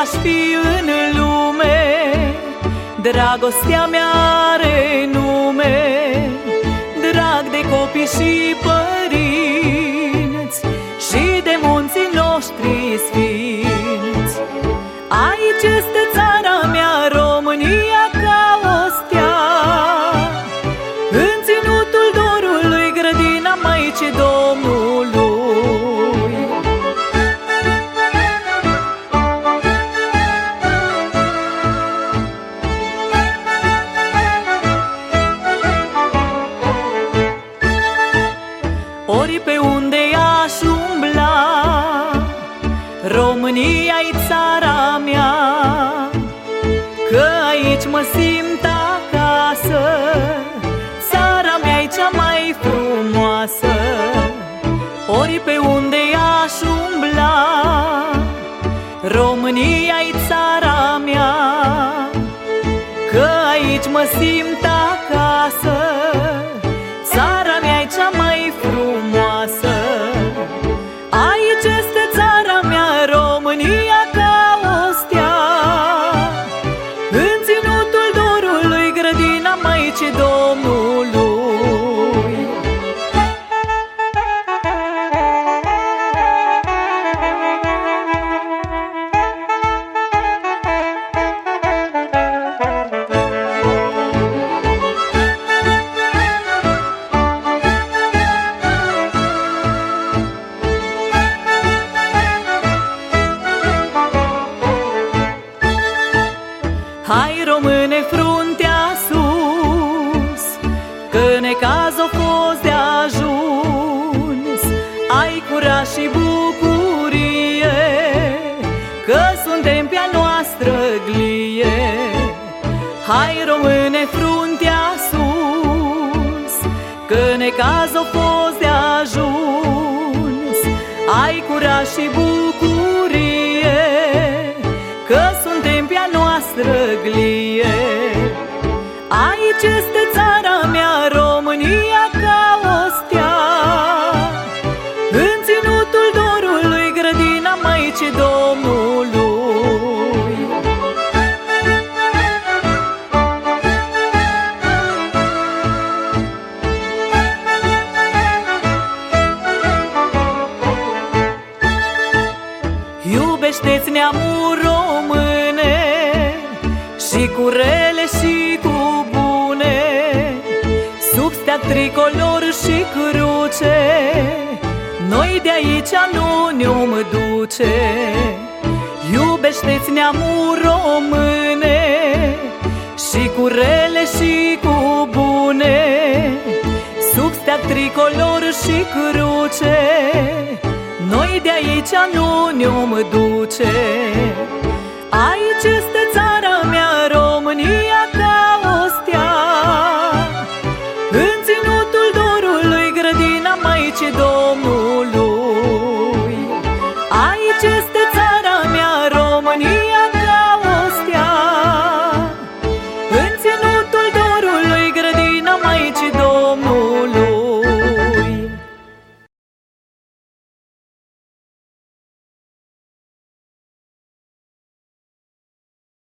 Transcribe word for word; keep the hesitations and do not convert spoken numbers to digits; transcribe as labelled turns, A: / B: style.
A: aș fi în lume, dragostea mea are nume, drag de copii și părinți și de munții noștri sfinți. Aici este țara mea, România, ca o stea, în ținutul dorului, grădina Maicii Domnului. Ori pe unde aș umbla, România-i țara mea, că aici mă simt acasă, țara mea-i cea mai frumoasă. Ori pe unde aș umbla, România-i țara mea, că aici mă simt acasă, țara mea-i cea mai frumoasă. Aici este țara mea, România, ca o stea, în ținutul dorului, grădina Maicii Domnului. Hai, române, fruntea sus, că necaz o fost de ajuns. Ai curaj și bucurie, că suntem pe-a noastră glie. Hai, române, fruntea sus, că necaz o fost de ajuns. Ai curaj și bucurie, că suntem pe-a noastră glie. Aici este țara mea, România, ca o stea, în ținutul dorului, grădina Maicii Domnului. Iubește-ți neamul române, și cu rele și cu bune, sub steag tricolor și cruce, noi de aici nu ne-om duce. Iubește-ți neamul române, și cu rele și cu bune, sub steag tricolor și cruce, noi de aici nu ne-om duce. Aici este țara mea,